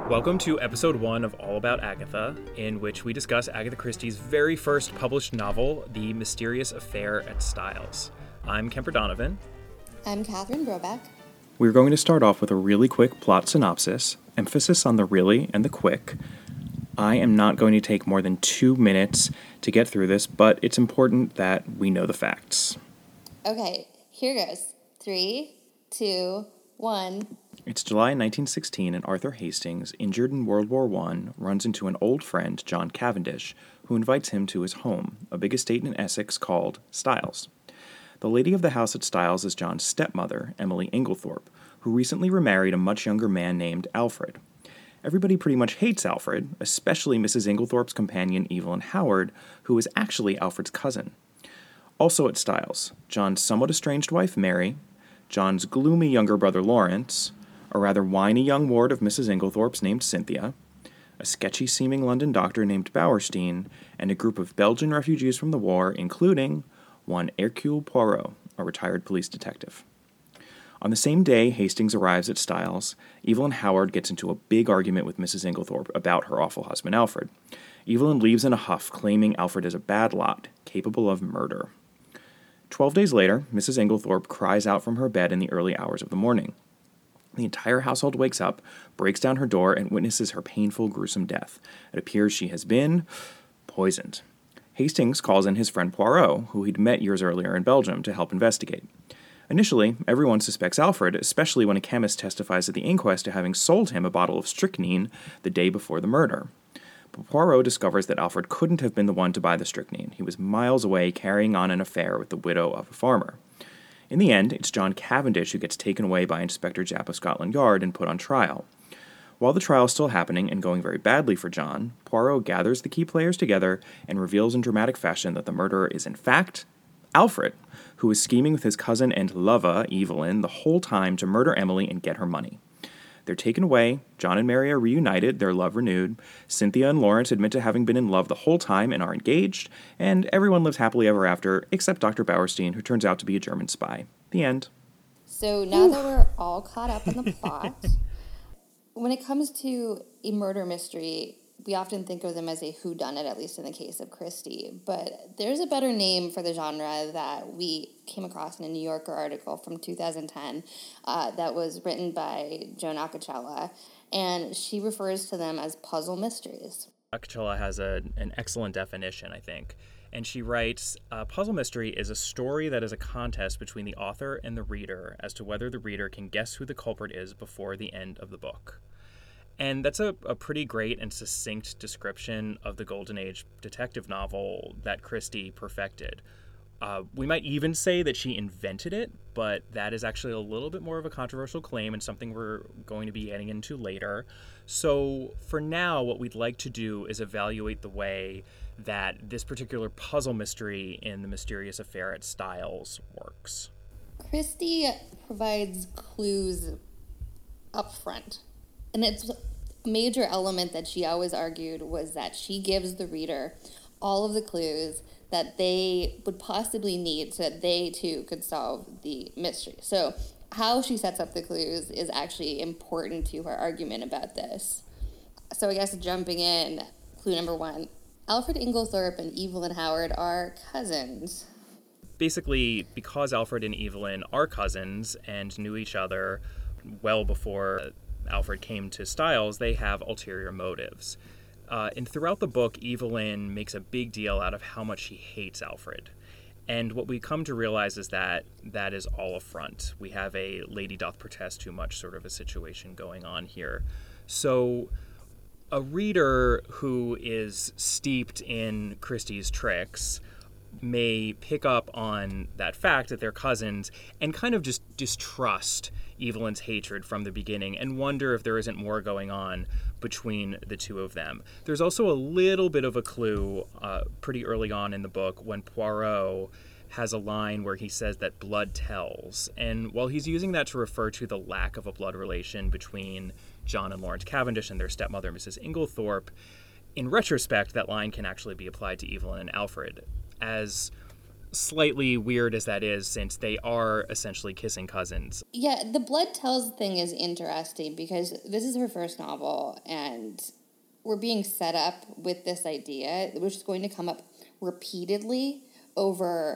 Welcome to episode 1 of All About Agatha, in which we discuss Agatha Christie's very first published novel, The Mysterious Affair at Styles. I'm Kemper Donovan. I'm Catherine Brobeck. We're going to start off with a really quick plot synopsis, emphasis on the really and the quick. I am not going to take more than 2 minutes to get through this, but it's important that we know the facts. Okay, here goes. 3, 2, 1... It's July 1916, and Arthur Hastings, injured in World War I, runs into an old friend, John Cavendish, who invites him to his home, a big estate in Essex called Styles. The lady of the house at Styles is John's stepmother, Emily Inglethorpe, who recently remarried a much younger man named Alfred. Everybody pretty much hates Alfred, especially Mrs. Inglethorpe's companion, Evelyn Howard, who is actually Alfred's cousin. Also at Styles, John's somewhat estranged wife, Mary, John's gloomy younger brother, Lawrence, a rather whiny young ward of Mrs. Inglethorpe's named Cynthia, a sketchy-seeming London doctor named Bauerstein, and a group of Belgian refugees from the war, including one Hercule Poirot, a retired police detective. On the same day Hastings arrives at Styles, Evelyn Howard gets into a big argument with Mrs. Inglethorpe about her awful husband, Alfred. Evelyn leaves in a huff, claiming Alfred is a bad lot, capable of murder. 12 days later, Mrs. Inglethorpe cries out from her bed in the early hours of the morning. The entire household wakes up, breaks down her door, and witnesses her painful, gruesome death. It appears she has been poisoned. Hastings calls in his friend Poirot, who he'd met years earlier in Belgium, to help investigate. Initially, everyone suspects Alfred, especially when a chemist testifies at the inquest to having sold him a bottle of strychnine the day before the murder. But Poirot discovers that Alfred couldn't have been the one to buy the strychnine. He was miles away carrying on an affair with the widow of a farmer. In the end, it's John Cavendish who gets taken away by Inspector Japp of Scotland Yard and put on trial. While the trial is still happening and going very badly for John, Poirot gathers the key players together and reveals in dramatic fashion that the murderer is in fact Alfred, who is scheming with his cousin and lover, Evelyn, the whole time to murder Emily and get her money. They're taken away, John and Mary are reunited, their love renewed, Cynthia and Lawrence admit to having been in love the whole time and are engaged, and everyone lives happily ever after, except Dr. Bauerstein, who turns out to be a German spy. The end. So now that we're all caught up in the plot, when it comes to a murder mystery, we often think of them as a whodunit, at least in the case of Christie. But there's a better name for the genre that we came across in a New Yorker article from 2010 that was written by Joan Acocella, and she refers to them as puzzle mysteries. Acocella has an excellent definition, I think. And she writes, puzzle mystery is a story that is a contest between the author and the reader as to whether the reader can guess who the culprit is before the end of the book. And that's a pretty great and succinct description of the Golden Age detective novel that Christie perfected. We might even say that she invented it, but that is actually a little bit more of a controversial claim and something we're going to be getting into later. So for now, what we'd like to do is evaluate the way that this particular puzzle mystery in The Mysterious Affair at Styles works. Christie provides clues up front. And it's a major element that she always argued was that she gives the reader all of the clues that they would possibly need so that they, too, could solve the mystery. So how she sets up the clues is actually important to her argument about this. So I guess jumping in, clue number 1. Alfred Inglethorpe and Evelyn Howard are cousins. Basically, because Alfred and Evelyn are cousins and knew each other well before Alfred came to Styles, they have ulterior motives. And throughout the book, Evelyn makes a big deal out of how much she hates Alfred. And what we come to realize is that that is all a front. We have a lady doth protest too much sort of a situation going on here. So a reader who is steeped in Christie's tricks may pick up on that fact that they're cousins and kind of just distrust Evelyn's hatred from the beginning and wonder if there isn't more going on between the two of them. There's also a little bit of a clue pretty early on in the book when Poirot has a line where he says that blood tells. And while he's using that to refer to the lack of a blood relation between John and Lawrence Cavendish and their stepmother, Mrs. Inglethorpe, in retrospect, that line can actually be applied to Evelyn and Alfred. As slightly weird as that is, since they are essentially kissing cousins. Yeah, the blood tells thing is interesting because this is her first novel, and we're being set up with this idea, which is going to come up repeatedly over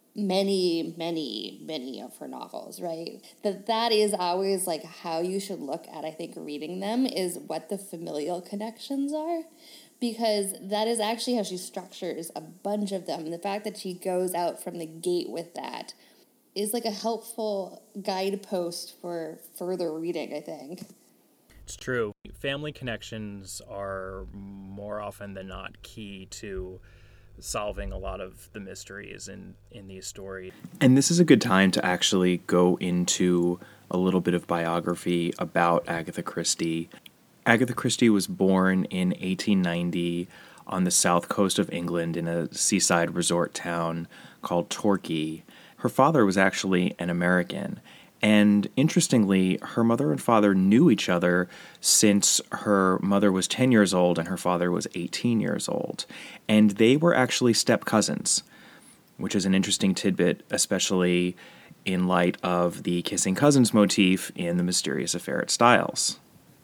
many of her novels, right? That is always like how you should look at, I think, reading them, is what the familial connections are, because that is actually how she structures a bunch of them. And the fact that she goes out from the gate with that is like a helpful guidepost for further reading, I think. It's true. Family connections are more often than not key to solving a lot of the mysteries in these stories. And this is a good time to actually go into a little bit of biography about Agatha Christie. Agatha Christie was born in 1890 on the south coast of England in a seaside resort town called Torquay. Her father was actually an American, and interestingly, her mother and father knew each other since her mother was 10 years old and her father was 18 years old. And they were actually step cousins, which is an interesting tidbit, especially in light of the kissing cousins motif in The Mysterious Affair at Styles.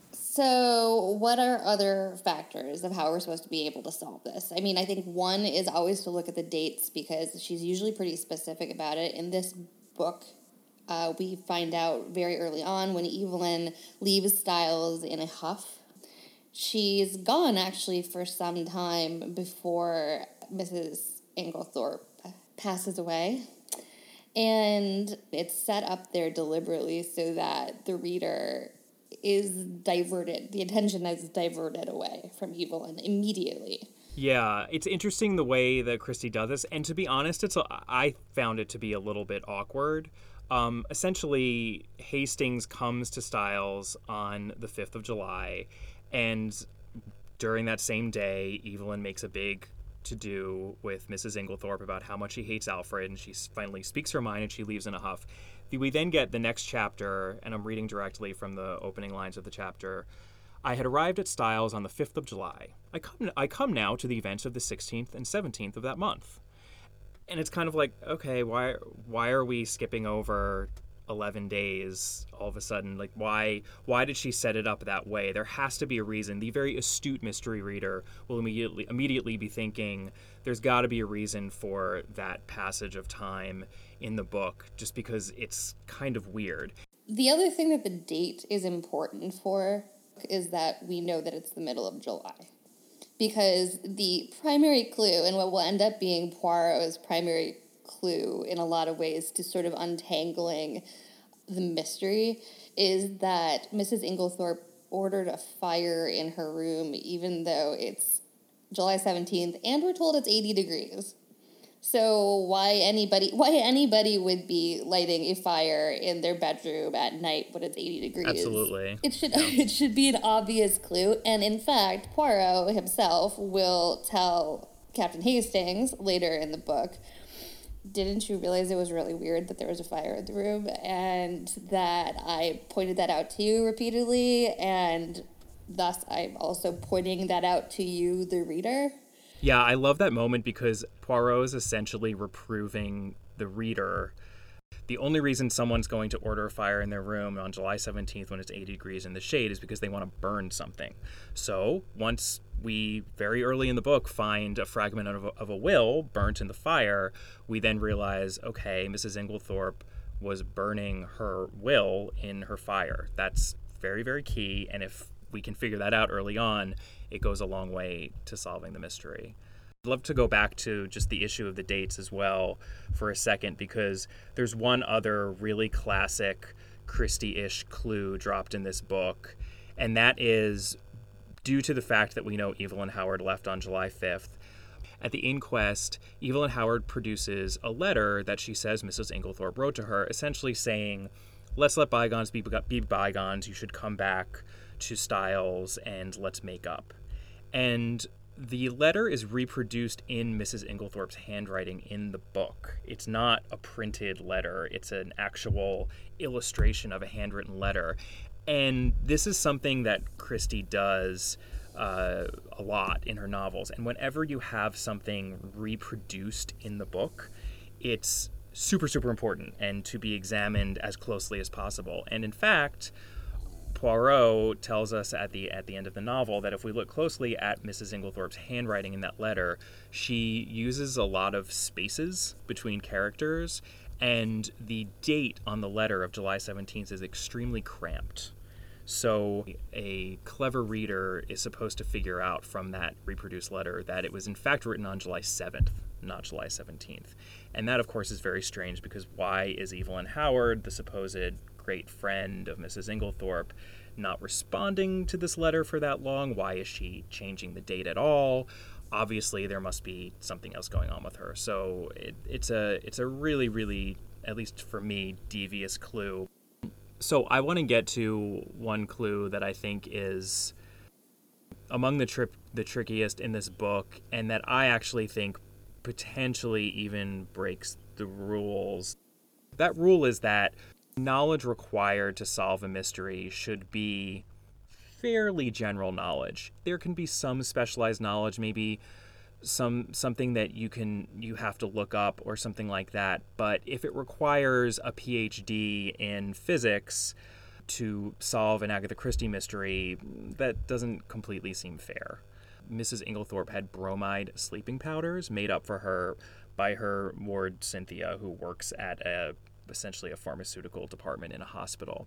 So what are other factors of how we're supposed to be able to solve this? I mean, I think one is always to look at the dates, because she's usually pretty specific about it. In this book, we find out very early on when Evelyn leaves Styles in a huff. She's gone, actually, for some time before Mrs. Inglethorpe passes away. And it's set up there deliberately so that the reader is diverted. The attention is diverted away from Evelyn immediately. Yeah, it's interesting the way that Christie does this. And to be honest, I found it to be a little bit awkward. Essentially, Hastings comes to Styles on the 5th of July, and during that same day, Evelyn makes a big to-do with Mrs. Inglethorpe about how much she hates Alfred, and she finally speaks her mind and she leaves in a huff. We then get the next chapter, and I'm reading directly from the opening lines of the chapter. I had arrived at Styles on the 5th of July. I come now to the events of the 16th and 17th of that month. And it's kind of like, okay, why are we skipping over 11 days all of a sudden? Like, why did she set it up that way? There has to be a reason. The very astute mystery reader will immediately be thinking there's got to be a reason for that passage of time in the book, just because it's kind of weird. The other thing that the date is important for is that we know that it's the middle of July. Because the primary clue, and what will end up being Poirot's primary clue in a lot of ways to sort of untangling the mystery, is that Mrs. Inglethorpe ordered a fire in her room even though it's July 17th and we're told it's 80 degrees. So why anybody would be lighting a fire in their bedroom at night when it's 80 degrees? Absolutely. It should be an obvious clue. And in fact, Poirot himself will tell Captain Hastings later in the book, didn't you realize it was really weird that there was a fire in the room? And that I pointed that out to you repeatedly, and thus I'm also pointing that out to you, the reader. Yeah, I love that moment because Poirot is essentially reproving the reader. The only reason someone's going to order a fire in their room on July 17th when it's 80 degrees in the shade is because they want to burn something. So once we, very early in the book, find a fragment of a will burnt in the fire, we then realize, okay, Mrs. Inglethorpe was burning her will in her fire. That's very, very key, and if we can figure that out early on, it goes a long way to solving the mystery. I'd love to go back to just the issue of the dates as well for a second, because there's one other really classic Christie-ish clue dropped in this book, and that is due to the fact that we know Evelyn Howard left on July 5th. At the inquest, Evelyn Howard produces a letter that she says Mrs. Inglethorpe wrote to her, essentially saying, let's let bygones be bygones, you should come back to Styles and let's make up. And the letter is reproduced in Mrs. Inglethorpe's handwriting in the book. It's not a printed letter. It's an actual illustration of a handwritten letter. And this is something that Christie does a lot in her novels. And whenever you have something reproduced in the book, it's super, super important and to be examined as closely as possible. And in fact, Poirot tells us at the end of the novel that if we look closely at Mrs. Inglethorpe's handwriting in that letter, she uses a lot of spaces between characters, and the date on the letter of July 17th is extremely cramped. So a clever reader is supposed to figure out from that reproduced letter that it was in fact written on July 7th, not July 17th. And that, of course, is very strange because why is Evelyn Howard, the supposed great friend of Mrs. Inglethorpe, not responding to this letter for that long? Why is she changing the date at all? Obviously, there must be something else going on with her. So it's a really, really, at least for me, devious clue. So I want to get to one clue that I think is among the trickiest in this book, and that I actually think potentially even breaks the rules. That rule is that knowledge required to solve a mystery should be fairly general knowledge. There can be some specialized knowledge, maybe something that you have to look up or something like that. But if it requires a PhD in physics to solve an Agatha Christie mystery, that doesn't completely seem fair. Mrs. Inglethorpe had bromide sleeping powders made up for her by her ward Cynthia, who works at essentially a pharmaceutical department in a hospital.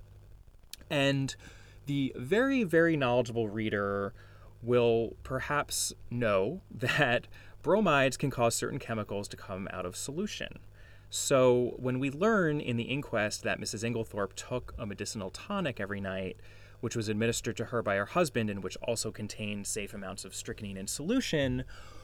And the very, very knowledgeable reader will perhaps know that bromides can cause certain chemicals to come out of solution. So when we learn in the inquest that Mrs. Inglethorpe took a medicinal tonic every night, which was administered to her by her husband and which also contained safe amounts of strychnine in solution,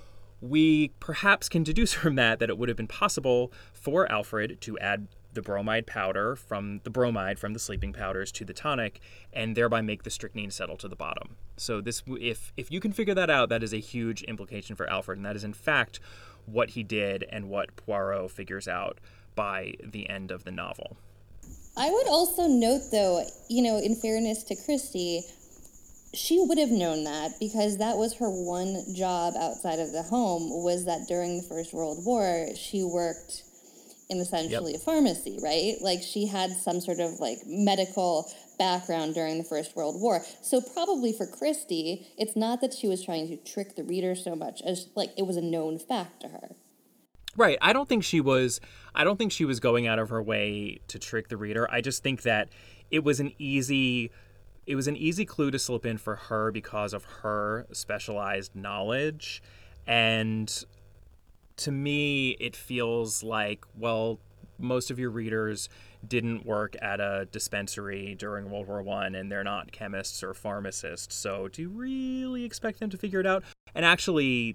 we perhaps can deduce from that it would have been possible for Alfred to add the bromide from the sleeping powders to the tonic and thereby make the strychnine settle to the bottom. So this, if you can figure that out, that is a huge implication for Alfred, and that is in fact what he did and what Poirot figures out by the end of the novel. I would also note, though, in fairness to Christie, she would have known that because that was her one job outside of the home, was that during the First World War, she worked in essentially a pharmacy, right? Like she had some sort of medical background during the First World War. So probably for Christie, it's not that she was trying to trick the reader so much as it was a known fact to her. Right. I don't think she was going out of her way to trick the reader. I just think that it was an easy clue to slip in for her because of her specialized knowledge. And to me, it feels like, well, most of your readers didn't work at a dispensary during World War I, and they're not chemists or pharmacists. So do you really expect them to figure it out? And actually,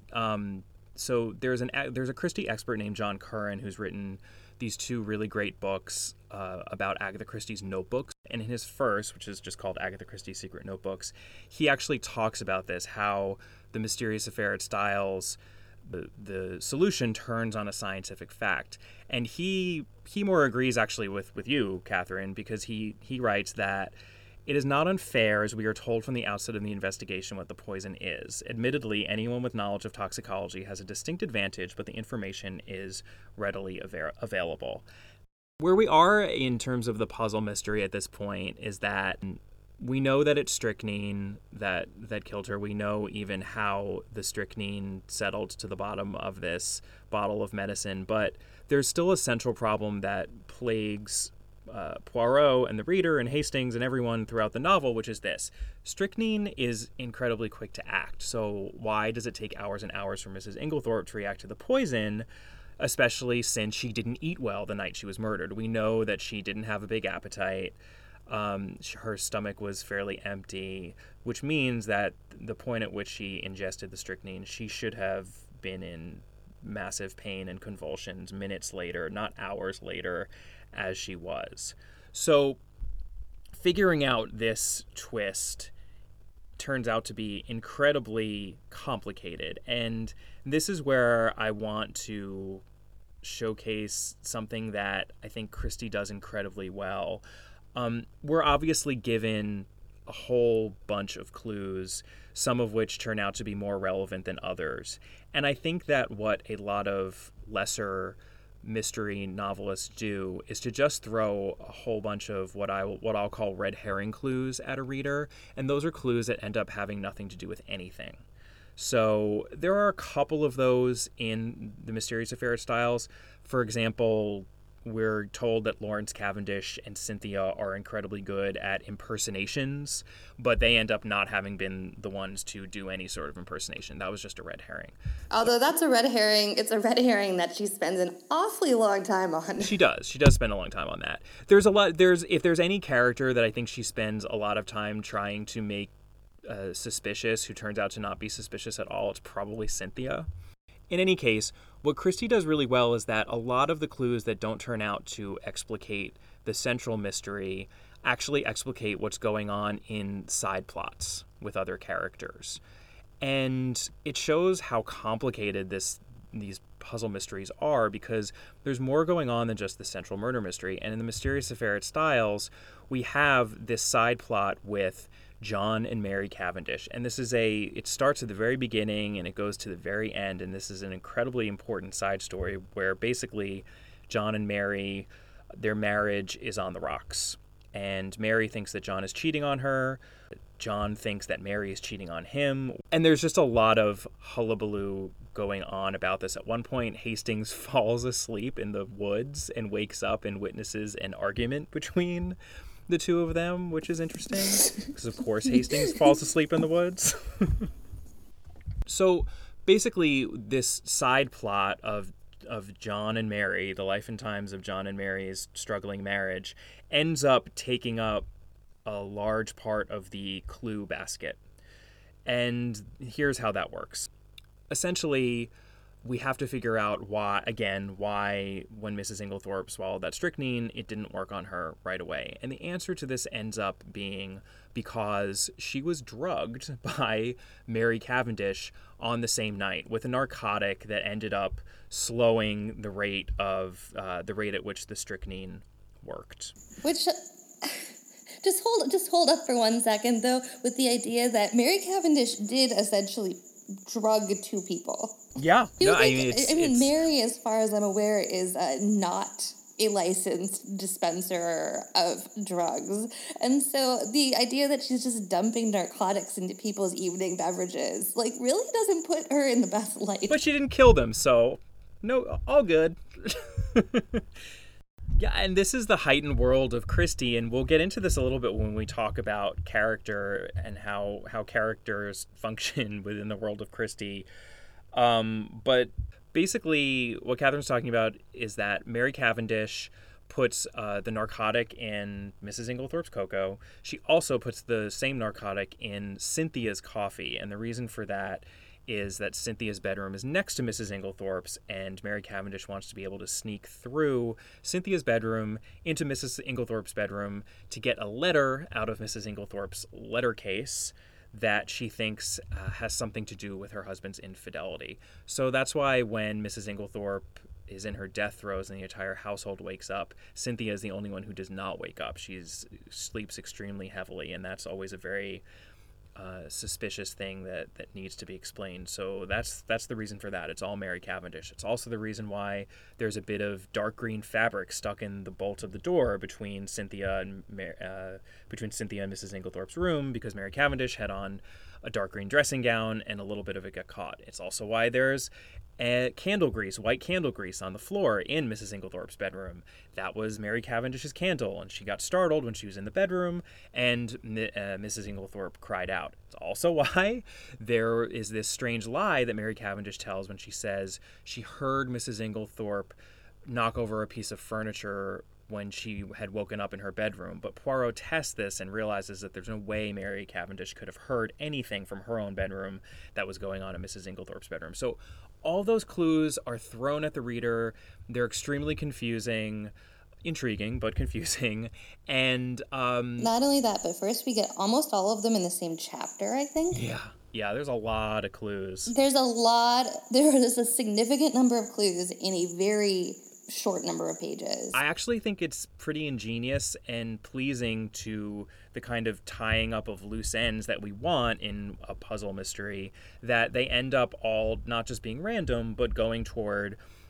so there's a Christie expert named John Curran who's written these two really great books about Agatha Christie's notebooks. And in his first, which is just called Agatha Christie's Secret Notebooks, he actually talks about this, how the mysterious affair at Styles, the solution turns on a scientific fact. And he more agrees actually with you, Catherine, because he writes that it is not unfair, as we are told from the outset of the investigation, what the poison is. Admittedly, anyone with knowledge of toxicology has a distinct advantage, but the information is readily available. Where we are in terms of the puzzle mystery at this point is that we know that it's strychnine that killed her. We know even how the strychnine settled to the bottom of this bottle of medicine, but there's still a central problem that plagues Poirot and the reader and Hastings and everyone throughout the novel, which is this. Strychnine is incredibly quick to act, so why does it take hours and hours for Mrs. Inglethorpe to react to the poison, especially since she didn't eat well the night she was murdered? We know that she didn't have a big appetite. Her stomach was fairly empty, which means that the point at which she ingested the strychnine, she should have been in massive pain and convulsions minutes later, not hours later, as she was. So figuring out this twist turns out to be incredibly complicated. And this is where I want to showcase something that I think Christie does incredibly well. We're obviously given a whole bunch of clues, some of which turn out to be more relevant than others. And I think that what a lot of lesser mystery novelists do is to just throw a whole bunch of what I'll call red herring clues at a reader, and those are clues that end up having nothing to do with anything. So there are a couple of those in The Mysterious Affair at Styles. For example, we're told that Lawrence Cavendish and Cynthia are incredibly good at impersonations, but they end up not having been the ones to do any sort of impersonation. That was just a red herring. Although that's a red herring, it's a red herring that she spends an awfully long time on. She does spend a long time on that. If there's any character that I think she spends a lot of time trying to make suspicious, who turns out to not be suspicious at all, it's probably Cynthia. In any case, what Christie does really well is that a lot of the clues that don't turn out to explicate the central mystery actually explicate what's going on in side plots with other characters. And it shows how complicated these puzzle mysteries are, because there's more going on than just the central murder mystery. And in The Mysterious Affair at Styles, we have this side plot with John and Mary Cavendish. And it starts at the very beginning and it goes to the very end. And this is an incredibly important side story where basically John and Mary, their marriage is on the rocks. And Mary thinks that John is cheating on her. John thinks that Mary is cheating on him. And there's just a lot of hullabaloo going on about this. At one point, Hastings falls asleep in the woods and wakes up and witnesses an argument between the two of them, which is interesting because, of course, Hastings falls asleep in the woods. So basically, this side plot of John and Mary, the life and times of John and Mary's struggling marriage, ends up taking up a large part of the clue basket. And here's how that works. Essentially, we have to figure out why when Mrs. Inglethorpe swallowed that strychnine, it didn't work on her right away. And the answer to this ends up being because she was drugged by Mary Cavendish on the same night with a narcotic that ended up slowing the rate at which the strychnine worked. Which, just hold up for 1 second, though, with the idea that Mary Cavendish did essentially drug two people. Yeah. Mary, as far as I'm aware, is not a licensed dispenser of drugs. And so the idea that she's just dumping narcotics into people's evening beverages, really doesn't put her in the best light. But she didn't kill them, so no, all good. Yeah, and this is the heightened world of Christie, and we'll get into this a little bit when we talk about character and how characters function within the world of Christie. But basically, what Catherine's talking about is that Mary Cavendish puts the narcotic in Mrs. Inglethorpe's cocoa. She also puts the same narcotic in Cynthia's coffee, and the reason for that is that Cynthia's bedroom is next to Mrs. Inglethorpe's, and Mary Cavendish wants to be able to sneak through Cynthia's bedroom into Mrs. Inglethorpe's bedroom to get a letter out of Mrs. Inglethorpe's letter case that she thinks has something to do with her husband's infidelity. So that's why when Mrs. Inglethorpe is in her death throes and the entire household wakes up, Cynthia is the only one who does not wake up. She sleeps extremely heavily, and that's always a very suspicious thing that needs to be explained. So that's the reason for that. It's all Mary Cavendish. It's also the reason why there's a bit of dark green fabric stuck in the bolt of the door between Cynthia and Mrs. Inglethorpe's room, because Mary Cavendish had on a dark green dressing gown and a little bit of it got caught. It's also why there's white candle grease on the floor in Mrs. Inglethorpe's bedroom. That was Mary Cavendish's candle, and she got startled when she was in the bedroom, and Mrs. Inglethorpe cried out. It's also why there is this strange lie that Mary Cavendish tells when she says she heard Mrs. Inglethorpe knock over a piece of furniture when she had woken up in her bedroom. But Poirot tests this and realizes that there's no way Mary Cavendish could have heard anything from her own bedroom that was going on in Mrs. Inglethorpe's bedroom. So all those clues are thrown at the reader. They're extremely confusing, intriguing, but confusing. And not only that, but first we get almost all of them in the same chapter, I think. Yeah, there's a lot of clues. There is a significant number of clues in a very short number of pages. I actually think it's pretty ingenious and pleasing to the kind of tying up of loose ends that we want in a puzzle mystery, that they end up all not just being random, but going toward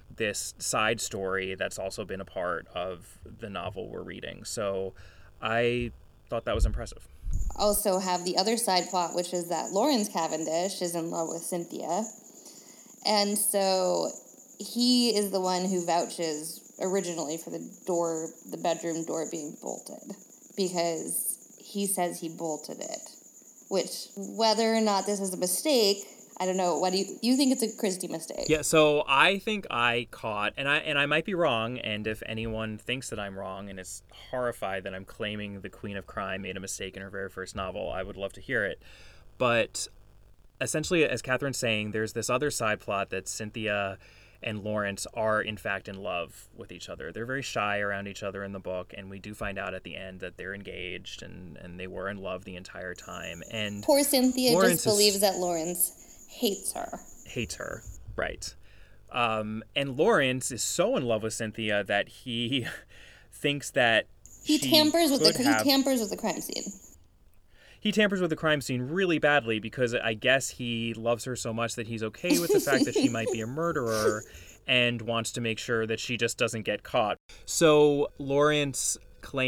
this side story that's also been a part of the novel we're reading. So I thought that was impressive. Also have the other side plot, which is that Lawrence Cavendish is in love with Cynthia. And so he is the one who vouches originally for the bedroom door being bolted, because he says he bolted it. Which, whether or not this is a mistake, I don't know. What do you think it's a Christie mistake? Yeah, so I think I caught, and I might be wrong, and if anyone thinks that I'm wrong and is horrified that I'm claiming the Queen of Crime made a mistake in her very first novel, I would love to hear it. But essentially, as Catherine's saying, there's this other side plot that Cynthia and Lawrence are in fact in love with each other. They're very shy around each other in the book, and we do find out at the end that they're engaged and they were in love the entire time. And poor Cynthia Lawrence just believes that Lawrence hates her, right. And Lawrence is so in love with Cynthia that he thinks that he tampers with the crime scene. He tampers with the crime scene really badly because I guess he loves her so much that he's okay with the fact that she might be a murderer and wants to make sure that she just doesn't get caught. So there's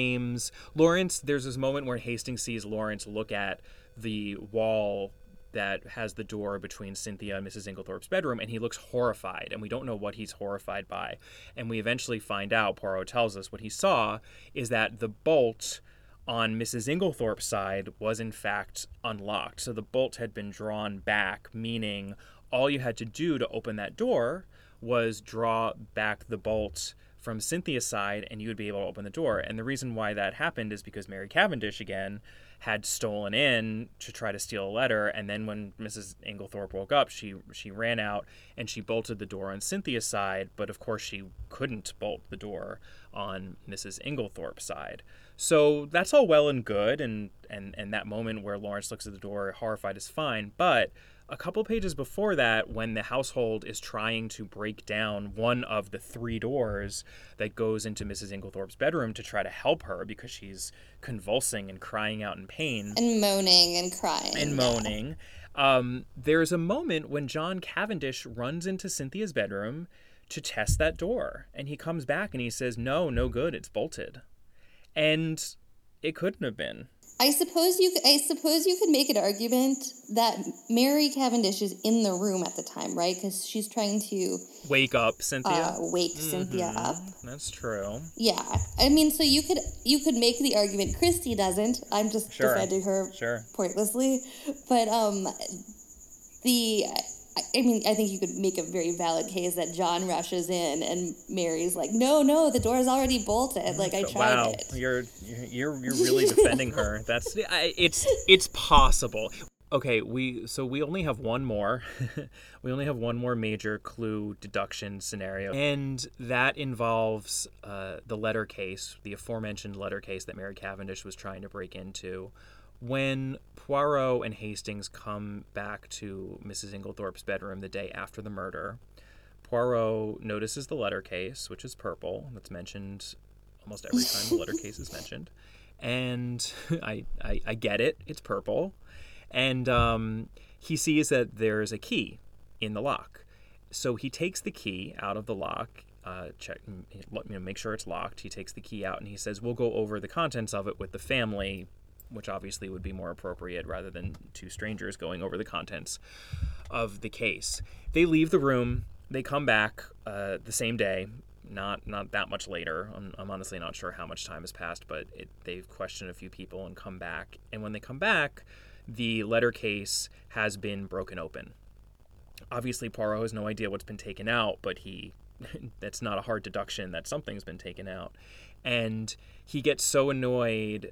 this moment where Hastings sees Lawrence look at the wall that has the door between Cynthia and Mrs. Inglethorpe's bedroom, and he looks horrified, and we don't know what he's horrified by. And we eventually find out, Poirot tells us, what he saw is that the bolt on Mrs. Inglethorpe's side was in fact unlocked. So the bolt had been drawn back, meaning all you had to do to open that door was draw back the bolt from Cynthia's side and you would be able to open the door. And the reason why that happened is because Mary Cavendish, again, had stolen in to try to steal a letter, and then when Mrs. Inglethorpe woke up, she ran out and she bolted the door on Cynthia's side, but of course she couldn't bolt the door on Mrs. Inglethorpe's side. So that's all well and good, and that moment where Lawrence looks at the door horrified is fine, but a couple pages before that, when the household is trying to break down one of the 3 doors that goes into Mrs. Inglethorpe's bedroom to try to help her because she's convulsing and crying out in pain. And moaning and crying. And moaning. There's a moment when John Cavendish runs into Cynthia's bedroom to test that door. And he comes back and he says, no good, it's bolted. And it couldn't have been. I suppose you could make an argument that Mary Cavendish is in the room at the time, right? Because she's trying to wake up Cynthia. Cynthia up. That's true. Yeah, I mean, so you could make the argument. Christie doesn't. I'm just defending her pointlessly, but I think you could make a very valid case that John rushes in and Mary's like, no, the door's already bolted. Like, I tried it. You're really defending her. It's possible. Okay, we only have one more. We only have one more major clue deduction scenario, and that involves the letter case, the aforementioned letter case that Mary Cavendish was trying to break into. When Poirot and Hastings come back to Mrs. Inglethorpe's bedroom the day after the murder, Poirot notices the letter case, which is purple. That's mentioned almost every time the letter case is mentioned. And I get it. It's purple. And he sees that there's a key in the lock. So he takes the key out of the lock, make sure it's locked. He takes the key out and he says, we'll go over the contents of it with the family, which obviously would be more appropriate rather than 2 strangers going over the contents of the case. They leave the room. They come back the same day, not that much later. I'm honestly not sure how much time has passed, but they've questioned a few people and come back. And when they come back, the letter case has been broken open. Obviously, Poirot has no idea what's been taken out, but that's not a hard deduction that something's been taken out. And he gets so annoyed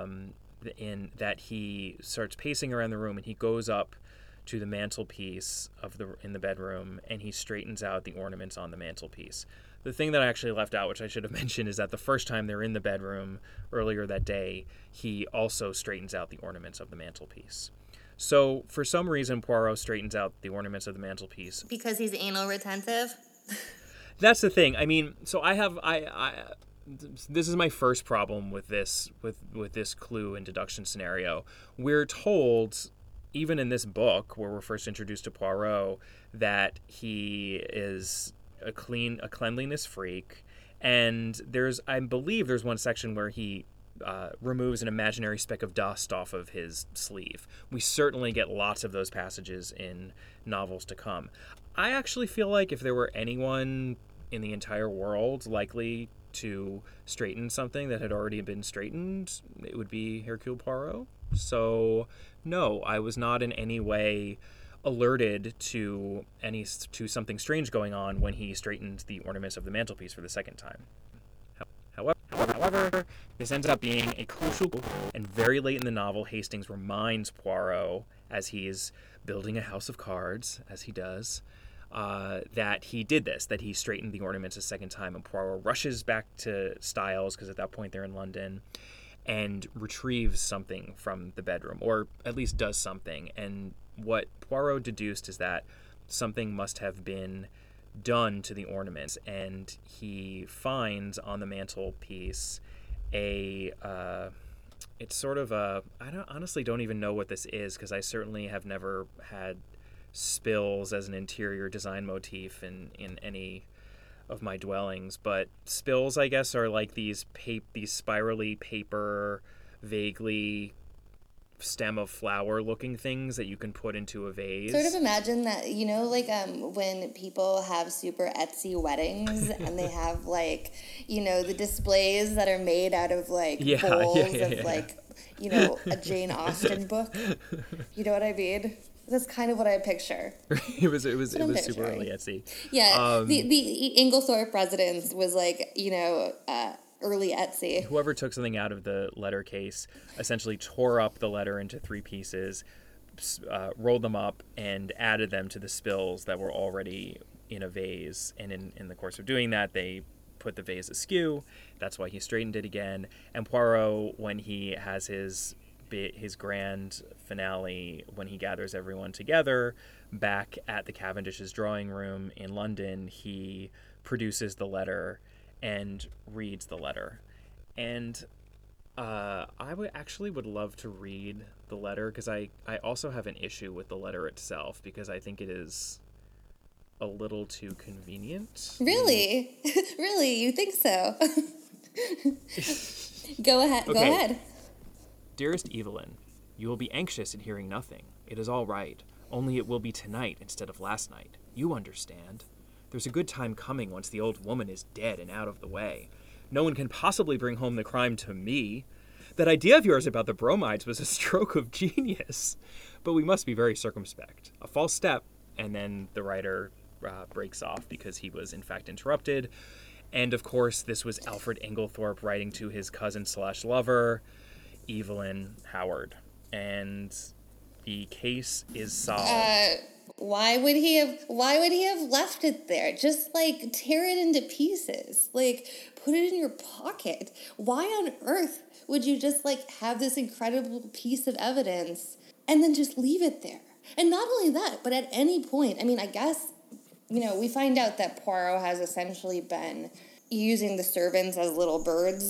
in that he starts pacing around the room, and he goes up to the mantelpiece in the bedroom and he straightens out the ornaments on the mantelpiece. The thing that I actually left out, which I should have mentioned, is that the first time they're in the bedroom earlier that day, he also straightens out the ornaments of the mantelpiece. So for some reason, Poirot straightens out the ornaments of the mantelpiece. Because he's anal retentive? That's the thing. I mean, so this is my first problem with this clue and deduction scenario. We're told, even in this book where we're first introduced to Poirot, that he is a cleanliness freak. And I believe there's one section where he removes an imaginary speck of dust off of his sleeve. We certainly get lots of those passages in novels to come. I actually feel like if there were anyone in the entire world likely to straighten something that had already been straightened, it would be Hercule Poirot. So, no, I was not in any way alerted to something strange going on when he straightened the ornaments of the mantelpiece for the second time. However, this ends up being a crucial, and very late in the novel, Hastings reminds Poirot, as he's building a house of cards, as he does, that he did this, that he straightened the ornaments a second time, and Poirot rushes back to Styles, because at that point they're in London, and retrieves something from the bedroom, or at least does something. And what Poirot deduced is that something must have been done to the ornaments, and he finds on the mantelpiece it's sort of I honestly don't even know what this is, because I certainly have never had spills as an interior design motif in any of my dwellings, but spills, I guess, are like these spirally paper, vaguely stem of flower looking things that you can put into a vase. Sort of imagine that, like when people have super Etsy weddings and they have like, the displays that are made out of like bowls of like, a Jane Austen book. You know what I mean? That's kind of what I picture. It was super early Etsy. Yeah, the Inglethorpe residence was like, early Etsy. Whoever took something out of the letter case essentially tore up the letter into 3 pieces, rolled them up, and added them to the spills that were already in a vase. And in the course of doing that, they put the vase askew. That's why he straightened it again. And Poirot, when he has his grand finale, when he gathers everyone together back at the Cavendish's drawing room in London, he produces the letter and reads the letter. And I would love to read the letter, because I also have an issue with the letter itself, because I think it is a little too convenient. Really? Really? You think so? Go ahead. Okay. Go ahead. Dearest Evelyn, you will be anxious at hearing nothing. It is all right. Only it will be tonight instead of last night. You understand. There's a good time coming once the old woman is dead and out of the way. No one can possibly bring home the crime to me. That idea of yours about the bromides was a stroke of genius. But we must be very circumspect. A false step, and then the writer breaks off because he was in fact interrupted. And of course, this was Alfred Inglethorpe writing to his cousin/lover, Evelyn Howard. And the case is solved. Why would he have left it there? Just like tear it into pieces. Like put it in your pocket. Why on earth would you just like have this incredible piece of evidence and then just leave it there? And not only that, but at any point, I mean, I guess, we find out that Poirot has essentially been using the servants as little birds,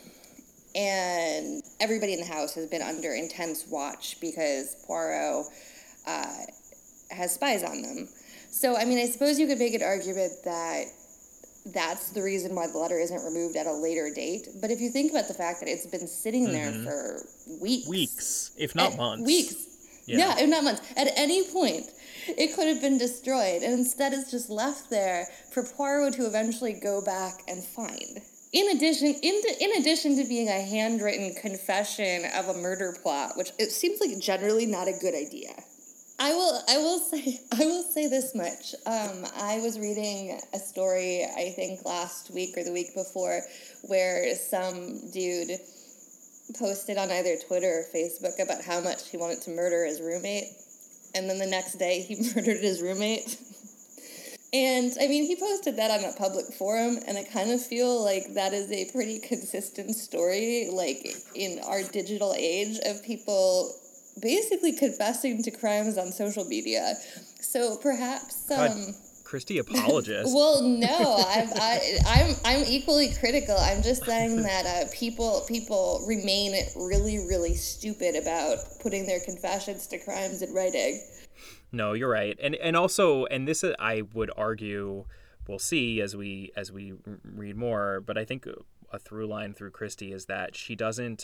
and everybody in the house has been under intense watch because Poirot has spies on them. So, I mean, I suppose you could make an argument that that's the reason why the letter isn't removed at a later date. But if you think about the fact that it's been sitting there for weeks. Weeks, if not months. Weeks. Yeah, if not months. At any point, it could have been destroyed. And instead it's just left there for Poirot to eventually go back and find. In addition to being a handwritten confession of a murder plot, which it seems like generally not a good idea. I will say this much. I was reading a story, I think last week or the week before, where some dude posted on either Twitter or Facebook about how much he wanted to murder his roommate, and then the next day he murdered his roommate. And, I mean, he posted that on a public forum, and I kind of feel like that is a pretty consistent story, like, in our digital age of people basically confessing to crimes on social media. So perhaps Christy apologist. Well, no, I'm equally critical. I'm just saying that people remain really, really stupid about putting their confessions to crimes in writing. No, you're right. And also, and this I would argue we'll see as we read more. But I think a through line through Christie is that she doesn't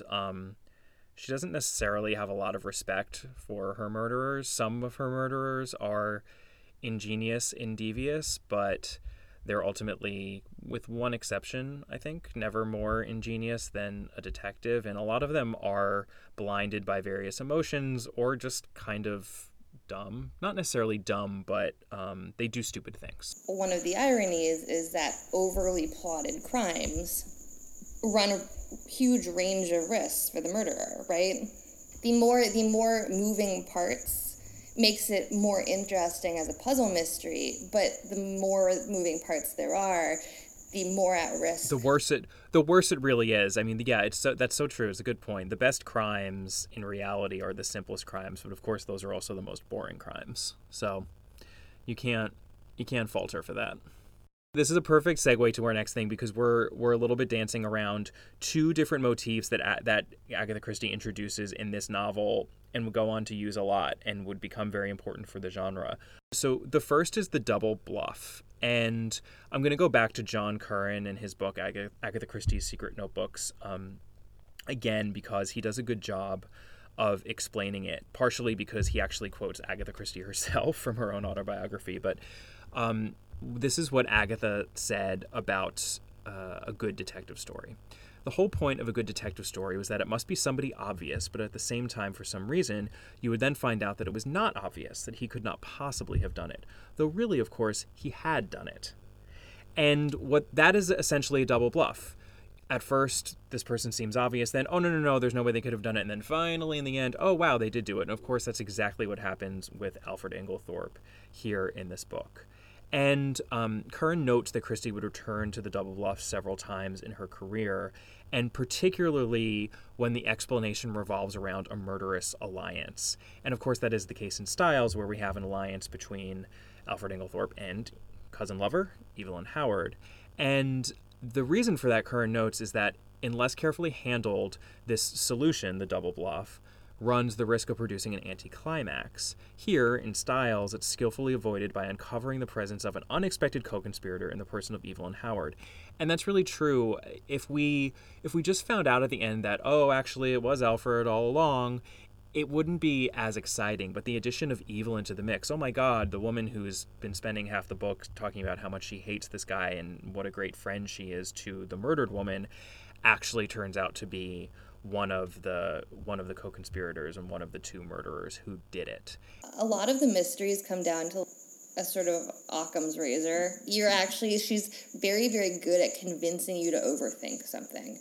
necessarily have a lot of respect for her murderers. Some of her murderers are ingenious and devious, but they're ultimately, with one exception, I think, never more ingenious than a detective. And a lot of them are blinded by various emotions or just kind of dumb. Not necessarily dumb, but they do stupid things. One of the ironies is that overly plotted crimes run a huge range of risks for the murderer, right? The more moving parts makes it more interesting as a puzzle mystery, but the more moving parts there are, the more at risk. The worse it really is. I mean, yeah, that's so true. It's a good point. The best crimes in reality are the simplest crimes, but of course those are also the most boring crimes. So you can't falter for that. This is a perfect segue to our next thing, because we're a little bit dancing around two different motifs that Agatha Christie introduces in this novel and would go on to use a lot and would become very important for the genre. So the first is the double bluff. And I'm going to go back to John Curran and his book, Agatha Christie's Secret Notebooks, again, because he does a good job of explaining it, partially because he actually quotes Agatha Christie herself from her own autobiography. But this is what Agatha said about a good detective story. The whole point of a good detective story was that it must be somebody obvious, but at the same time, for some reason, you would then find out that it was not obvious, that he could not possibly have done it. Though really, of course, he had done it. And what that is essentially a double bluff. At first, this person seems obvious, then, oh, no, there's no way they could have done it. And then finally, in the end, oh, wow, they did do it. And of course, that's exactly what happens with Alfred Inglethorpe here in this book. And Curran notes that Christie would return to the double bluff several times in her career, and particularly when the explanation revolves around a murderous alliance. And of course, that is the case in Styles, where we have an alliance between Alfred Inglethorpe and cousin lover, Evelyn Howard. And the reason for that, Curran notes, is that unless carefully handled, this solution, the double bluff, runs the risk of producing an anticlimax. Here, in Styles, it's skillfully avoided by uncovering the presence of an unexpected co-conspirator in the person of Evelyn Howard. And that's really true. If we just found out at the end that, oh, actually it was Alfred all along, it wouldn't be as exciting. But the addition of Evelyn to the mix, oh my God, the woman who's been spending half the book talking about how much she hates this guy and what a great friend she is to the murdered woman, actually turns out to be one of the co-conspirators and one of the two murderers who did it. A lot of the mysteries come down to a sort of Occam's razor. She's very, very good at convincing you to overthink something.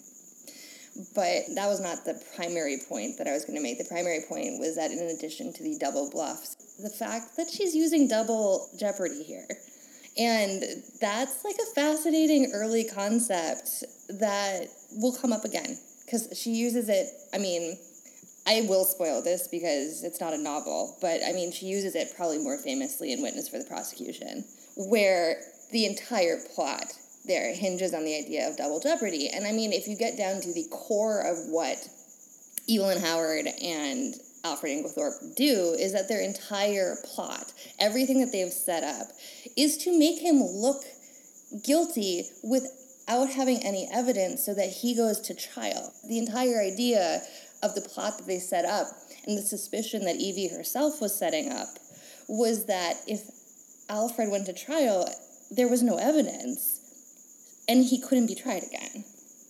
But that was not the primary point that I was going to make. The primary point was that in addition to the double bluffs, the fact that she's using double jeopardy here. And that's like a fascinating early concept that will come up again. Because she uses it, I mean, I will spoil this because it's not a novel, but I mean, she uses it probably more famously in Witness for the Prosecution, where the entire plot there hinges on the idea of double jeopardy. And I mean, if you get down to the core of what Evelyn Howard and Alfred Inglethorpe do, is that their entire plot, everything that they've set up, is to make him look guilty without having any evidence so that he goes to trial. The entire idea of the plot that they set up and the suspicion that Evie herself was setting up was that if Alfred went to trial, there was no evidence and he couldn't be tried again.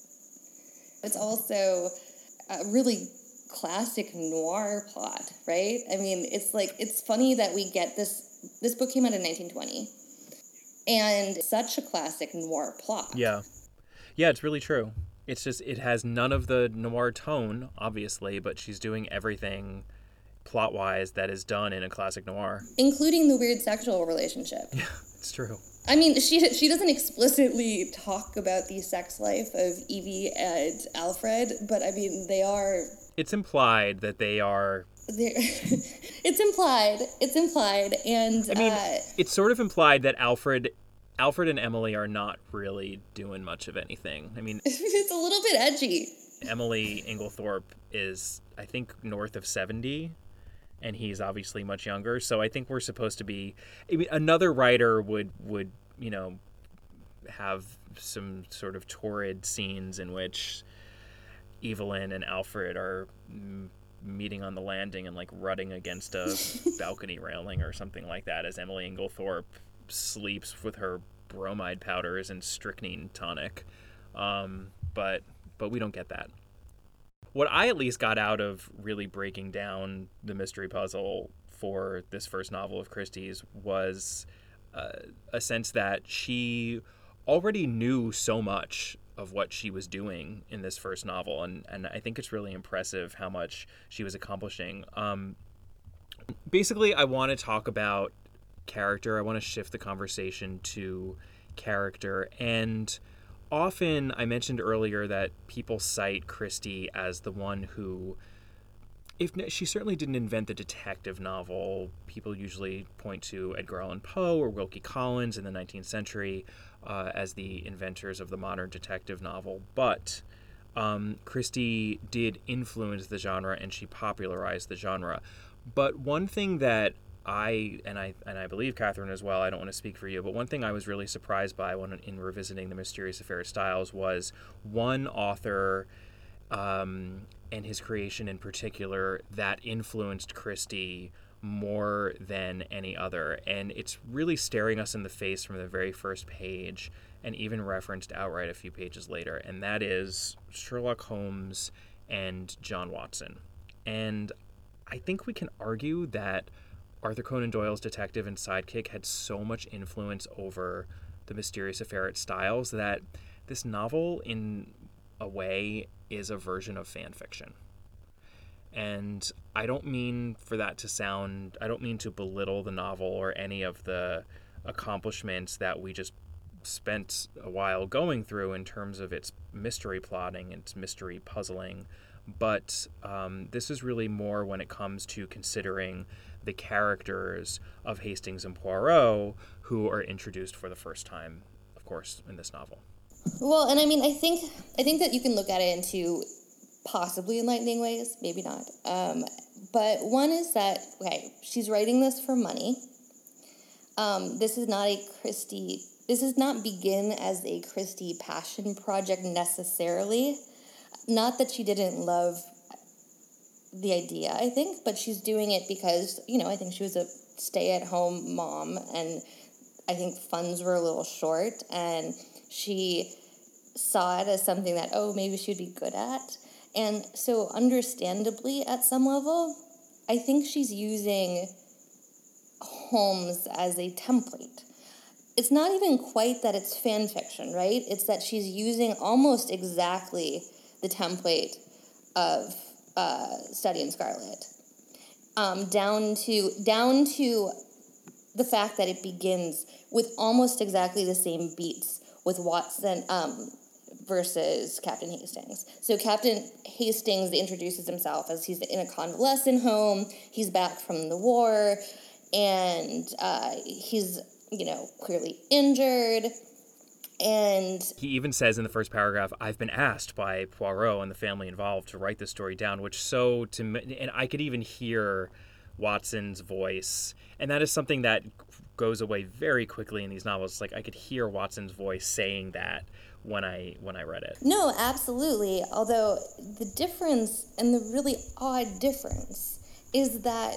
It's also a really classic noir plot, right? I mean, it's funny that we get this book came out in 1920. And such a classic noir plot. Yeah, it's really true. It's just, it has none of the noir tone, obviously, but she's doing everything plot-wise that is done in a classic noir. Including the weird sexual relationship. Yeah, it's true. I mean, she doesn't explicitly talk about the sex life of Evie and Alfred, but I mean, they are... It's implied that they are... It's implied, and... I mean, it's sort of implied that Alfred and Emily are not really doing much of anything. I mean... It's a little bit edgy. Emily Inglethorpe is, I think, north of 70, and he's obviously much younger, so I think we're supposed to be... I mean, another writer would have some sort of torrid scenes in which Evelyn and Alfred are meeting on the landing and like rutting against a balcony railing or something like that as Emily Inglethorpe sleeps with her bromide powders and strychnine tonic. But we don't get that. What I at least got out of really breaking down the mystery puzzle for this first novel of Christie's was a sense that she already knew so much of what she was doing in this first novel, and I think it's really impressive how much she was accomplishing. Basically, I want to talk about character. I want to shift the conversation to character, and often I mentioned earlier that people cite Christie as the one who, if she certainly didn't invent the detective novel, people usually point to Edgar Allan Poe or Wilkie Collins in the 19th century as the inventors of the modern detective novel. But Christie did influence the genre, and she popularized the genre. But one thing that I believe Catherine as well, I don't want to speak for you, but one thing I was really surprised by in revisiting The Mysterious Affair of Styles was one author and his creation in particular that influenced Christie more than any other. And it's really staring us in the face from the very first page, and even referenced outright a few pages later, and that is Sherlock Holmes and John Watson. And I think we can argue that Arthur Conan Doyle's detective and sidekick had so much influence over The Mysterious Affair at Styles that this novel, in a way, is a version of fan fiction. And I don't mean for that to sound, I don't mean to belittle the novel or any of the accomplishments that we just spent a while going through in terms of its mystery plotting, its mystery puzzling, but this is really more when it comes to considering the characters of Hastings and Poirot, who are introduced for the first time, of course, in this novel. Well, and I mean, I think that you can look at it in two possibly enlightening ways, maybe not. But one is that, okay, she's writing this for money. This is not begin as a Christie passion project necessarily. Not that she didn't love the idea, I think, but she's doing it because, I think she was a stay-at-home mom, and I think funds were a little short, and she saw it as something that, maybe she'd be good at. And so understandably, at some level, I think she's using Holmes as a template. It's not even quite that it's fan fiction, right? It's that she's using almost exactly the template of Study in Scarlet, down to the fact that it begins with almost exactly the same beats with Watson versus Captain Hastings. So Captain Hastings introduces himself as he's in a convalescent home. He's back from the war, and he's clearly injured. And he even says in the first paragraph, I've been asked by Poirot and the family involved to write this story down, and I could even hear Watson's voice. And that is something that goes away very quickly in these novels. Like, I could hear Watson's voice saying that when I read it. No, absolutely. Although the difference, and the really odd difference, is that,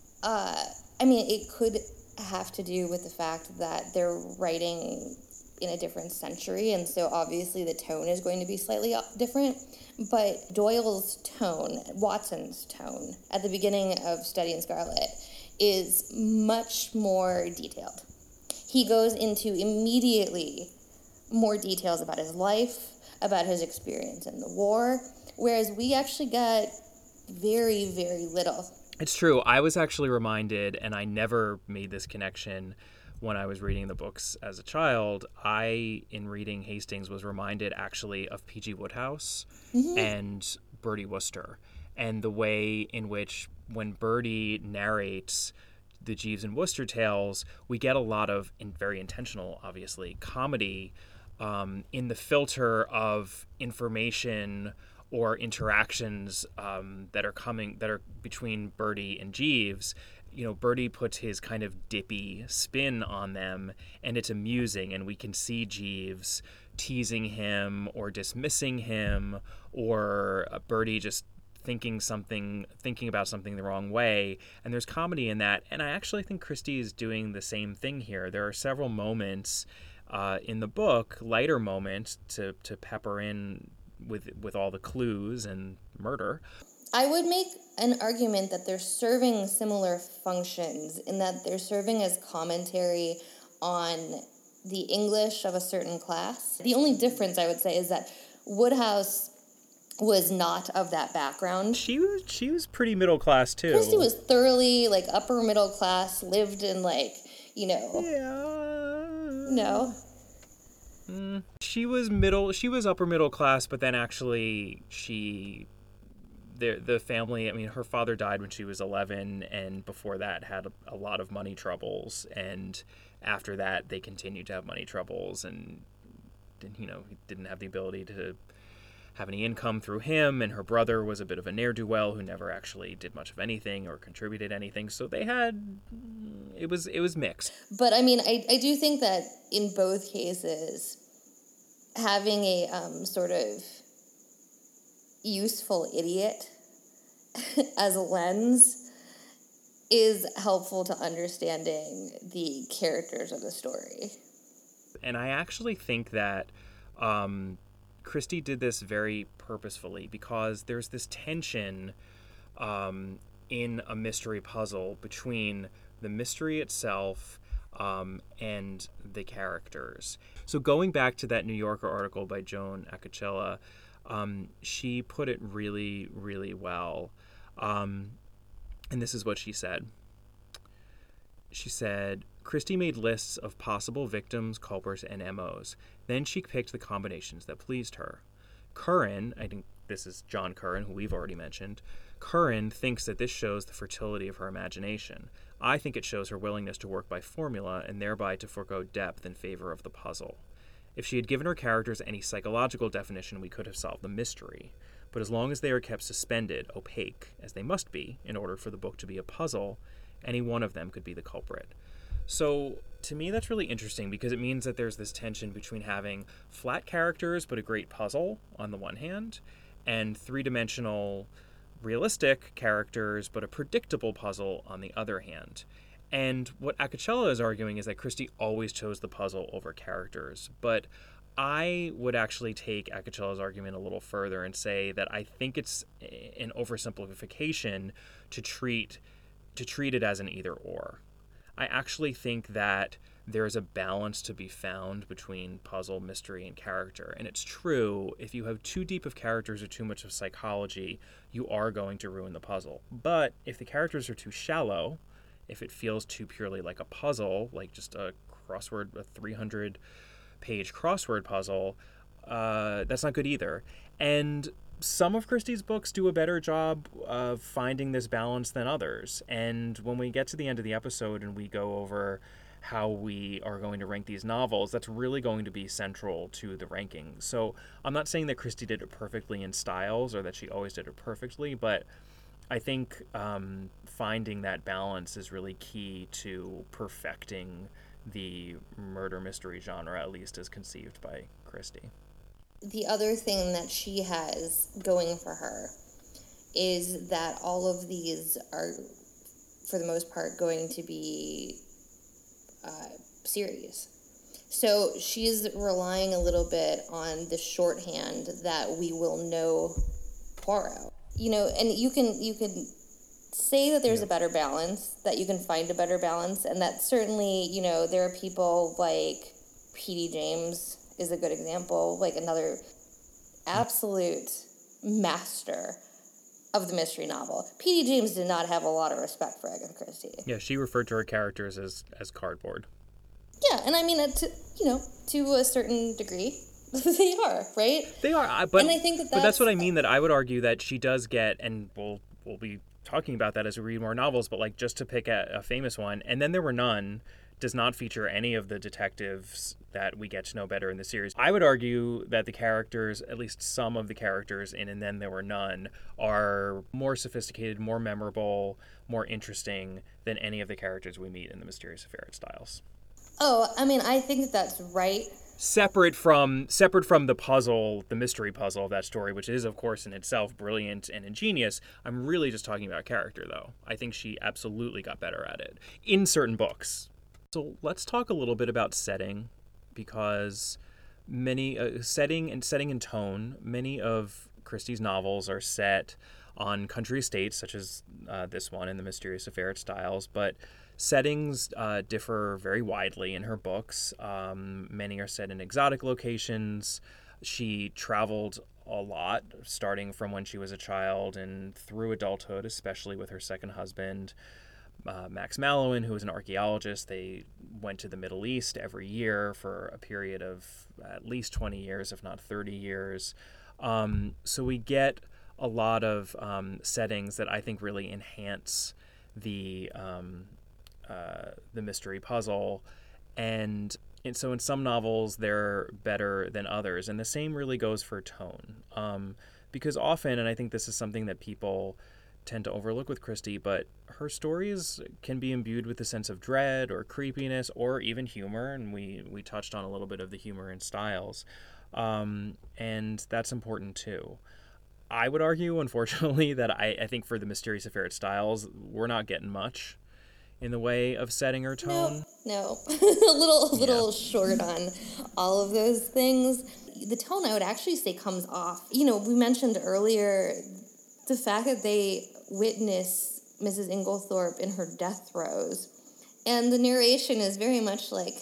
it could have to do with the fact that they're writing in a different century, and so obviously the tone is going to be slightly different. But Doyle's tone, Watson's tone, at the beginning of Study in Scarlet is much more detailed. He goes into immediately more details about his life, about his experience in the war, whereas we actually got very, very little. It's true. I was actually reminded, and I never made this connection when I was reading the books as a child. In reading Hastings, was reminded actually of P.G. Wodehouse and Bertie Wooster, and the way in which when Bertie narrates the Jeeves and Wooster tales, we get a lot of, very intentional, obviously, comedy in the filter of information or interactions that are between Bertie and Jeeves, Bertie puts his kind of dippy spin on them, and it's amusing, and we can see Jeeves teasing him or dismissing him, or Bertie just thinking about something the wrong way, and there's comedy in that. And I actually think Christie is doing the same thing here. There are several moments in the book, lighter moments, to pepper in with all the clues and murder. I would make an argument that they're serving similar functions in that they're serving as commentary on the English of a certain class. The only difference, I would say, is that Woodhouse was not of that background. She was pretty middle class too. Christie was thoroughly upper middle class, lived in No. She was upper middle class, but then actually the family, I mean, her father died when she was 11, and before that had a lot of money troubles, and after that they continued to have money troubles, and didn't have the ability to have any income through him, and her brother was a bit of a ne'er-do-well who never actually did much of anything or contributed anything, so it was mixed. But I mean, I do think that in both cases, having a sort of useful idiot as a lens is helpful to understanding the characters of the story. And I actually think that Christie did this very purposefully, because there's this tension in a mystery puzzle between the mystery itself and the characters. So going back to that New Yorker article by Joan Acocella, she put it really, really well. And this is what she said. She said, Christie made lists of possible victims, culprits, and MOs. Then she picked the combinations that pleased her. Curran, I think this is John Curran, who we've already mentioned, Curran thinks that this shows the fertility of her imagination. I think it shows her willingness to work by formula and thereby to forego depth in favor of the puzzle. If she had given her characters any psychological definition, we could have solved the mystery. But as long as they are kept suspended, opaque, as they must be, in order for the book to be a puzzle, any one of them could be the culprit. So, to me, that's really interesting, because it means that there's this tension between having flat characters but a great puzzle, on the one hand, and three-dimensional, realistic characters but a predictable puzzle, on the other hand. And what Acocella is arguing is that Christie always chose the puzzle over characters. But I would actually take Acocella's argument a little further and say that I think it's an oversimplification to treat it as an either-or. I actually think that there is a balance to be found between puzzle, mystery, and character. And it's true, if you have too deep of characters or too much of psychology, you are going to ruin the puzzle. But if the characters are too shallow, if it feels too purely like a puzzle, like just a 300-page crossword puzzle, that's not good either. And some of Christie's books do a better job of finding this balance than others. And when we get to the end of the episode and we go over how we are going to rank these novels, that's really going to be central to the ranking. So I'm not saying that Christie did it perfectly in Styles or that she always did it perfectly, but I think finding that balance is really key to perfecting the murder mystery genre, at least as conceived by Christie. The other thing that she has going for her is that all of these are, for the most part, going to be series. So she's relying a little bit on the shorthand that we will know Poirot. And you can say that there's a better balance, that you can find a better balance, and that certainly, there are people like P.D. James is a good example, like another absolute master of the mystery novel. P.D. James did not have a lot of respect for Agatha Christie. Yeah, she referred to her characters as cardboard. Yeah, and I mean, to a certain degree, they are, right? They are, but, and I think but that's what I mean, that I would argue that she does get, and we'll be talking about that as we read more novels, but just to pick a famous one, And Then There Were None does not feature any of the detectives that we get to know better in the series. I would argue that the characters, at least some of the characters in And Then There Were None, are more sophisticated, more memorable, more interesting than any of the characters we meet in The Mysterious Affair at Styles. Oh, I mean, I think that's right. Separate from the puzzle, the mystery puzzle of that story, which is, of course, in itself brilliant and ingenious, I'm really just talking about character, though. I think she absolutely got better at it in certain books. So let's talk a little bit about setting, because many setting and tone. Many of Christie's novels are set on country estates, such as this one in The Mysterious Affair at Styles, but settings differ very widely in her books. Many are set in exotic locations. She traveled a lot, starting from when she was a child and through adulthood, especially with her second husband, Max Mallowan, who was an archaeologist. They went to the Middle East every year for a period of at least 20 years, if not 30 years. So we get a lot of settings that I think really enhance the mystery puzzle. And so in some novels, they're better than others. And the same really goes for tone. Because often, and I think this is something that people tend to overlook with Christie, but her stories can be imbued with a sense of dread or creepiness or even humor, and we touched on a little bit of the humor in Styles, and that's important too. I would argue, unfortunately, that I think for The Mysterious Affair at Styles, we're not getting much in the way of setting or tone. No. a little short on all of those things. The tone, I would actually say, comes off. You know, we mentioned earlier the fact that they witness Mrs. Inglethorpe in her death throes, and the narration is very much like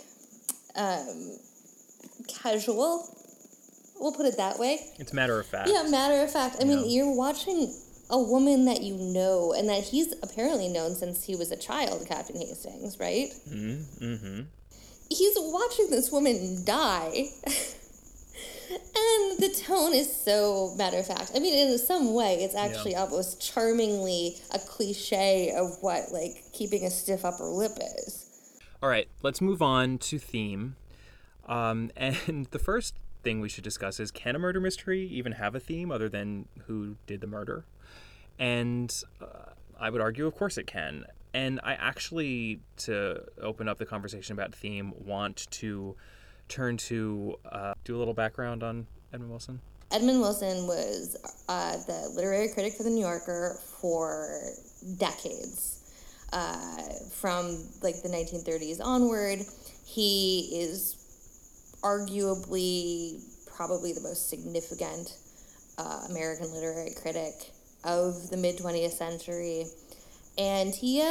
casual. We'll put it that way. It's matter of fact. Yeah, matter of fact. I mean, you're watching a woman that you know, and that he's apparently known since he was a child, Captain Hastings, right? Mm-hmm. He's watching this woman die. And the tone is so matter of fact. I mean, in some way, it's actually almost charmingly a cliche of what, like, keeping a stiff upper lip is. All right, let's move on to theme. And the first thing we should discuss is, can a murder mystery even have a theme other than who did the murder? And I would argue, of course it can. And I actually, to open up the conversation about theme, want to turn to do a little background on Edmund Wilson. Edmund Wilson was the literary critic for The New Yorker for decades. From like the 1930s onward, he is arguably probably the most significant American literary critic of the mid-20th century. And he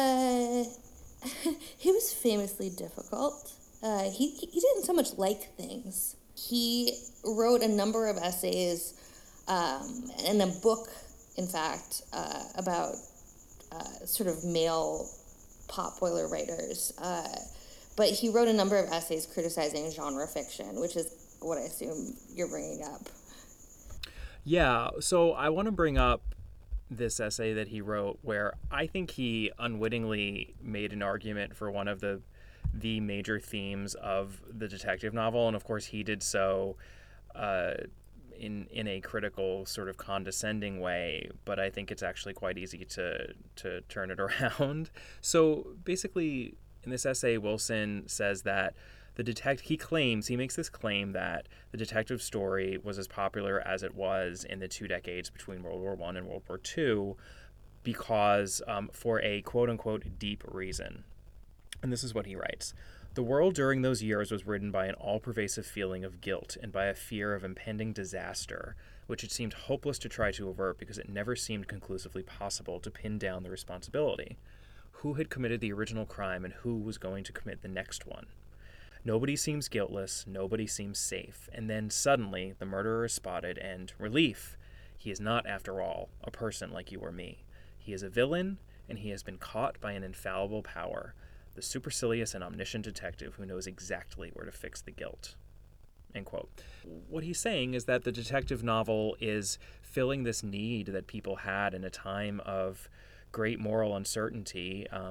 was famously difficult. He didn't so much like things. He wrote a number of essays and a book, in fact, about sort of male potboiler writers. But he wrote a number of essays criticizing genre fiction, which is what I assume you're bringing up. Yeah, so I want to bring up this essay that he wrote where I think he unwittingly made an argument for one of the major themes of the detective novel, and of course he did so in a critical, sort of condescending way, but I think it's actually quite easy to turn it around. So basically, in this essay, Wilson says that he makes this claim that the detective story was as popular as it was in the 2 decades between World War I and World War II because for a quote-unquote deep reason. And this is what he writes. The world during those years was ridden by an all-pervasive feeling of guilt and by a fear of impending disaster, which it seemed hopeless to try to avert because it never seemed conclusively possible to pin down the responsibility. Who had committed the original crime and who was going to commit the next one? Nobody seems guiltless, nobody seems safe, and then suddenly the murderer is spotted and, relief, he is not, after all, a person like you or me. He is a villain, and he has been caught by an infallible power, the supercilious and omniscient detective who knows exactly where to fix the guilt. End quote. What he's saying is that the detective novel is filling this need that people had in a time of great moral uncertainty.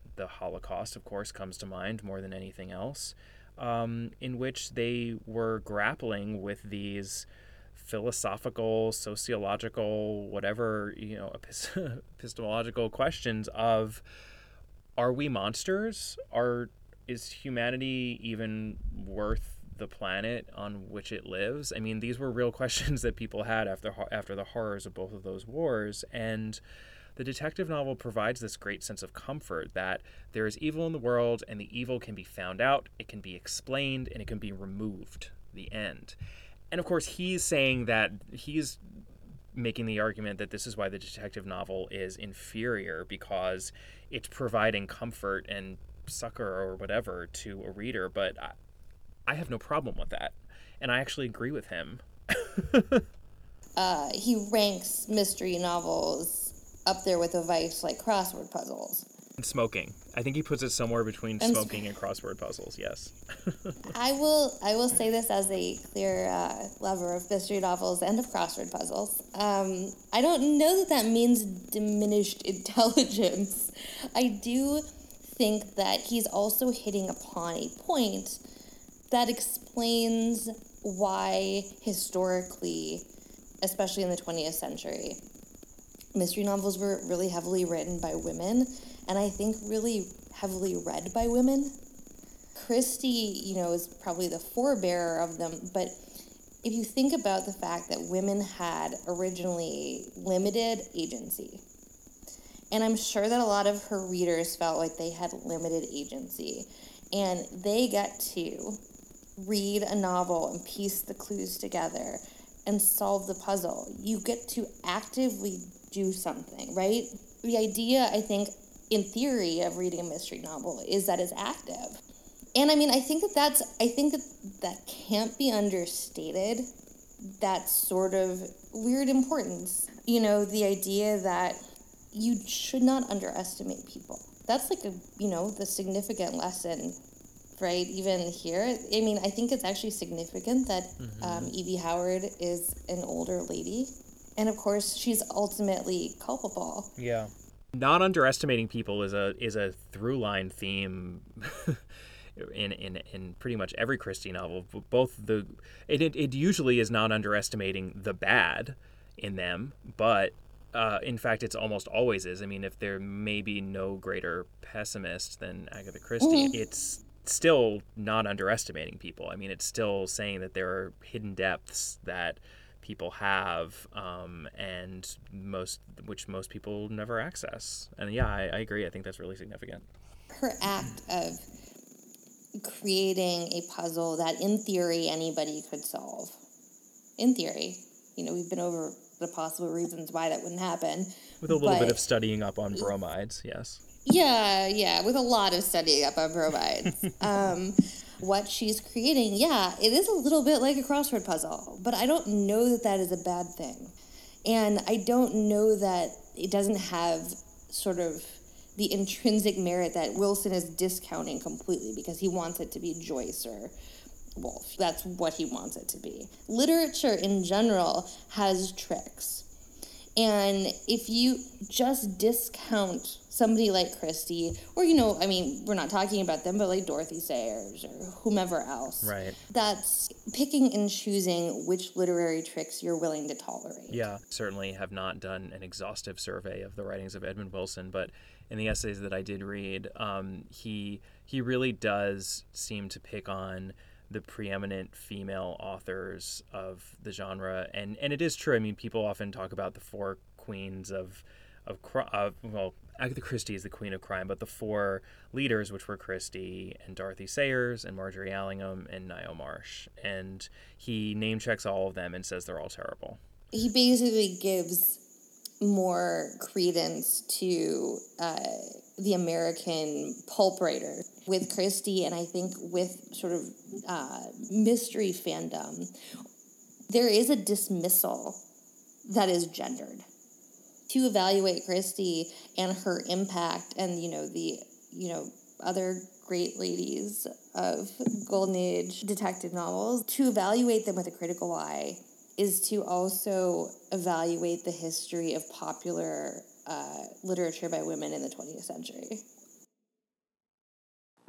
the Holocaust, of course, comes to mind more than anything else, in which they were grappling with these philosophical, sociological, whatever, epistemological questions of, are we monsters? Is humanity even worth the planet on which it lives? I mean, these were real questions that people had after the horrors of both of those wars, and the detective novel provides this great sense of comfort that there is evil in the world, and the evil can be found out, it can be explained, and it can be removed. The end. And of course, he's saying that he's making the argument that this is why the detective novel is inferior, because it's providing comfort and succor or whatever to a reader. But I have no problem with that, and I actually agree with him. He ranks mystery novels up there with a vice like crossword puzzles. And smoking. I think he puts it somewhere between smoking and crossword puzzles, yes. I will say this as a clear lover of mystery novels and of crossword puzzles. I don't know that means diminished intelligence. I do think that he's also hitting upon a point that explains why historically, especially in the 20th century, mystery novels were really heavily written by women, and I think really heavily read by women. Christie, is probably the forebearer of them, but if you think about the fact that women had originally limited agency, and I'm sure that a lot of her readers felt like they had limited agency, and they got to read a novel and piece the clues together and solve the puzzle. You get to actively do something, right? The idea, I think, in theory of reading a mystery novel is that it's active. And I mean, I think that can't be understated, that sort of weird importance. The idea that you should not underestimate people. That's like the significant lesson, right? Even here. I mean, I think it's actually significant that Evie Howard is an older lady. And of course, she's ultimately culpable. Yeah. Not underestimating people is a through line theme in pretty much every Christie novel. It usually is not underestimating the bad in them, but in fact, it's almost always is. I mean, if there may be no greater pessimist than Agatha Christie, it's still not underestimating people. I mean, it's still saying that there are hidden depths that people have, and which most people never access. And yeah, I agree. I think that's really significant. Her act of creating a puzzle that, in theory, anybody could solve. In theory, we've been over the possible reasons why that wouldn't happen. With a little bit of studying up on bromides, yes. Yeah, with a lot of studying up on bromides. What she's creating, it is a little bit like a crossword puzzle, but I don't know that is a bad thing. And I don't know that it doesn't have sort of the intrinsic merit that Wilson is discounting completely because he wants it to be Joyce or Woolf. That's what he wants it to be. Literature in general has tricks. And if you just discount somebody like Christie, or, we're not talking about them, but like Dorothy Sayers or whomever else. Right. That's picking and choosing which literary tricks you're willing to tolerate. Yeah, certainly have not done an exhaustive survey of the writings of Edmund Wilson, but in the essays that I did read, he really does seem to pick on the preeminent female authors of the genre, and it is true. I mean, people often talk about the four queens of Agatha Christie is the queen of crime, but the four leaders, which were Christie and Dorothy Sayers and Marjorie Allingham and Ngaio Marsh, and he name checks all of them and says they're all terrible. He basically gives more credence to the American pulp writer with Christie, and I think with sort of mystery fandom, there is a dismissal that is gendered. To evaluate Christie and her impact and, the other great ladies of Golden Age detective novels, to evaluate them with a critical eye is to also evaluate the history of popular literature by women in the 20th century.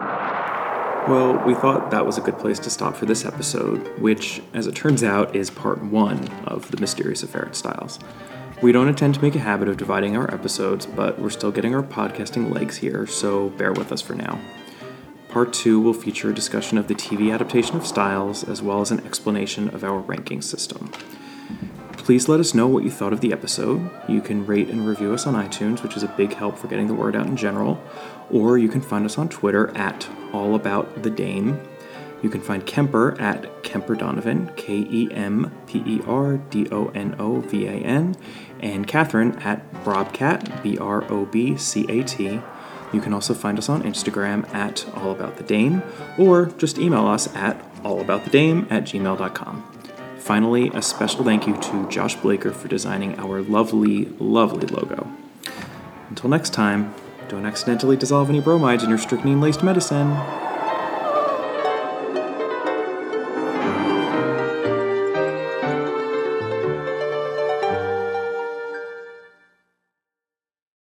Well, we thought that was a good place to stop for this episode, which, as it turns out, is part 1 of The Mysterious Affair at Styles. We don't intend to make a habit of dividing our episodes, but we're still getting our podcasting legs here, so bear with us for now. Part 2 will feature a discussion of the TV adaptation of Styles, as well as an explanation of our ranking system. Please let us know what you thought of the episode. You can rate and review us on iTunes, which is a big help for getting the word out in general, or you can find us on Twitter at AllAboutTheDame. You can find Kemper at KemperDonovan, KemperDonovan, and Catherine at Brobcat, BROBCAT. You can also find us on Instagram at AllAboutTheDame, or just email us at allaboutthedame@gmail.com. Finally, a special thank you to Josh Blaker for designing our lovely, lovely logo. Until next time, don't accidentally dissolve any bromides in your strychnine-laced medicine.